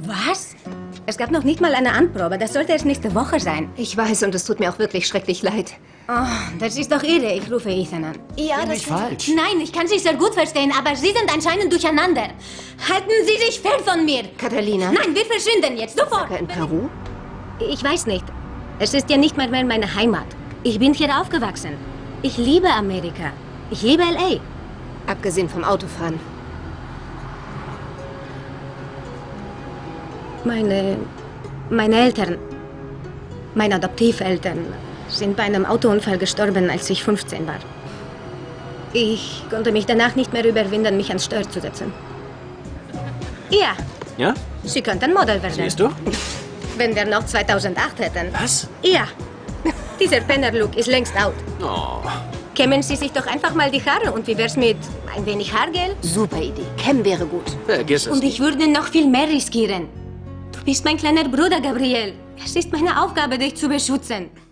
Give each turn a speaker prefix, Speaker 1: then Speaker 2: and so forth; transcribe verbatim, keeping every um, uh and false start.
Speaker 1: Was? Es gab noch nicht mal eine Anprobe. Das sollte erst nächste Woche sein.
Speaker 2: Ich weiß und es tut mir auch wirklich schrecklich leid.
Speaker 1: Oh, das ist doch irre. Ich rufe Ethan an.
Speaker 2: Ja,
Speaker 3: Bin
Speaker 2: das
Speaker 3: ich falsch?
Speaker 1: Nein, ich kann Sie sehr gut verstehen, aber Sie sind anscheinend durcheinander. Halten Sie sich fern von mir.
Speaker 2: Catalina.
Speaker 1: Nein, wir verschwinden jetzt, sofort.
Speaker 2: In Peru?
Speaker 1: Ich weiß nicht. Es ist ja nicht mal mehr meine Heimat. Ich bin hier aufgewachsen. Ich liebe Amerika. Ich liebe L A.
Speaker 2: Abgesehen vom Autofahren.
Speaker 1: Meine... meine Eltern, meine Adoptiveltern, sind bei einem Autounfall gestorben, als ich fünfzehn war. Ich konnte mich danach nicht mehr überwinden, mich ans Steuer zu setzen. Ja,
Speaker 3: Ja?
Speaker 1: Sie könnten Model werden.
Speaker 3: Siehst du?
Speaker 1: Wenn wir noch zweitausendacht hätten.
Speaker 3: Was?
Speaker 1: Ja. Dieser Penner-Look ist längst out.
Speaker 3: Oh.
Speaker 1: Kämmen Sie sich doch einfach mal die Haare und wie wär's mit ein wenig Haargel?
Speaker 2: Super Idee. Cam wäre gut.
Speaker 3: Vergiss es.
Speaker 1: Und ich würde noch viel mehr riskieren. Du bist mein kleiner Bruder, Gabriel. Es ist meine Aufgabe, dich zu beschützen.